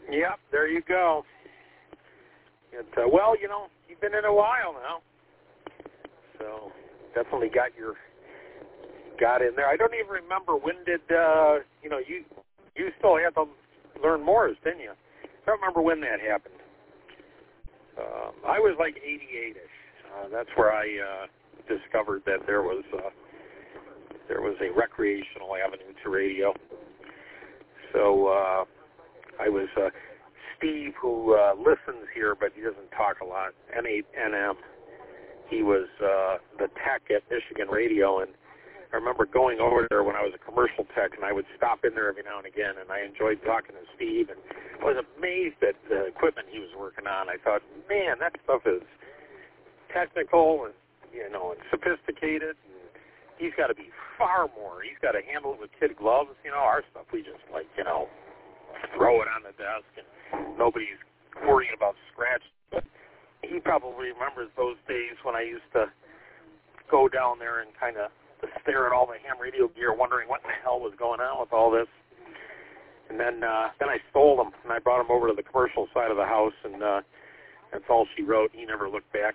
Yep, there you go. Well, you've been in a while now, so definitely got in there. I don't even remember when did you still had to learn Morse, didn't you? I don't remember when that happened. I was like 88ish. That's where I discovered that there was a recreational avenue to radio. So I was Steve, who listens here, but he doesn't talk a lot. N8NM. He was the tech at Michigan Radio, and I remember going over there when I was a commercial tech, and I would stop in there every now and again, and I enjoyed talking to Steve, and I was amazed at the equipment he was working on. I thought, man, that stuff is technical and, and sophisticated, and he's got to be far more. He's got to handle it with kid gloves. Our stuff, we just, throw it on the desk, and nobody's worrying about scratch. But he probably remembers those days when I used to go down there and kind of stare at all the ham radio gear, wondering what the hell was going on with all this. And then I stole them, and I brought them over to the commercial side of the house, and that's all she wrote. He never looked back.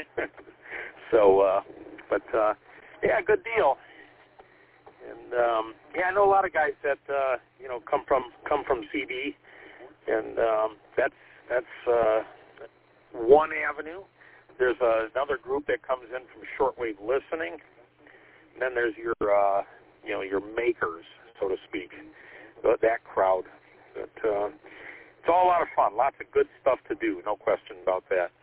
Yeah, good deal. And I know a lot of guys that come from CB, and that's one avenue. There's another group that comes in from shortwave listening. And then there's your makers, so to speak, that crowd. It's all a lot of fun, lots of good stuff to do, no question about that.